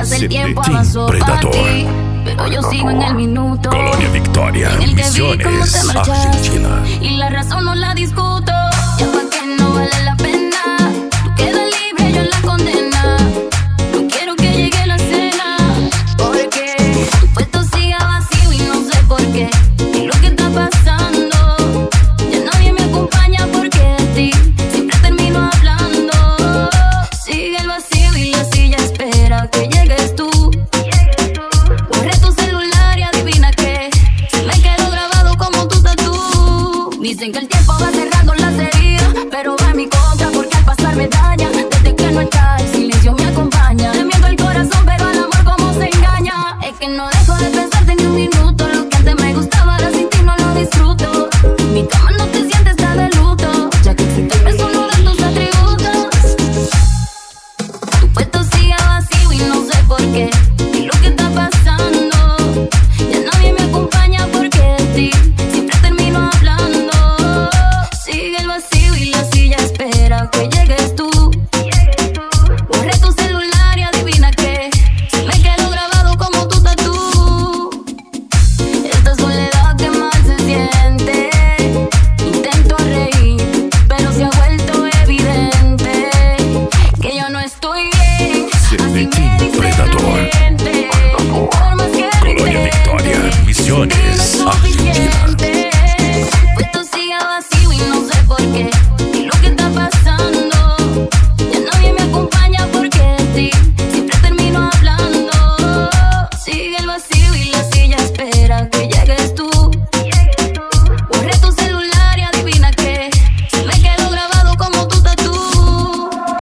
Quizás el tiempo Team avanzó para Predator. ti, pero yo sigo en el minuto Colonia Victoria, en el que vi cómo te Misiones, marchaste. Argentina. Y la razón no la discuto, ya pa' que no vale la pena. Tú quedas libre, yo en la condena. No quiero que llegue la cena, porque tu puesto sigue vacío y no sé por qué. ¿Qué es lo que está pasando? Ya nadie me acompaña porque de ti siempre termino hablando. Sigue el vacío y la silla espera que llegues tú.